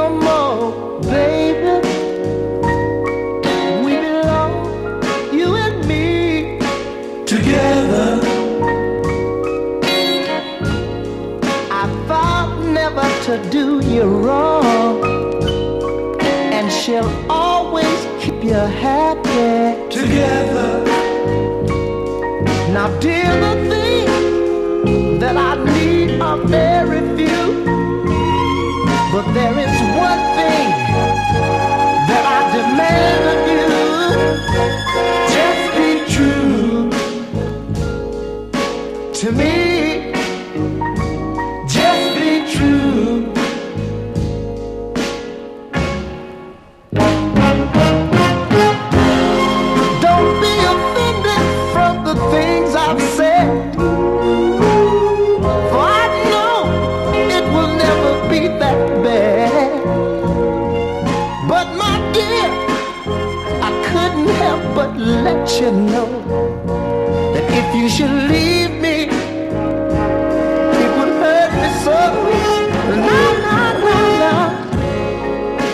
more, baby. We belong, you and me, together. I vowed never to do you wrong, and she'll always keep you happy, together. Now, dear, the things that I need are very few, but there is one thing that I demand of you. Just be true to me. Just be true. Don't be offended from the things I've said, for I know it will never be that bad. But my dear, I couldn't help but let you know that if you should leave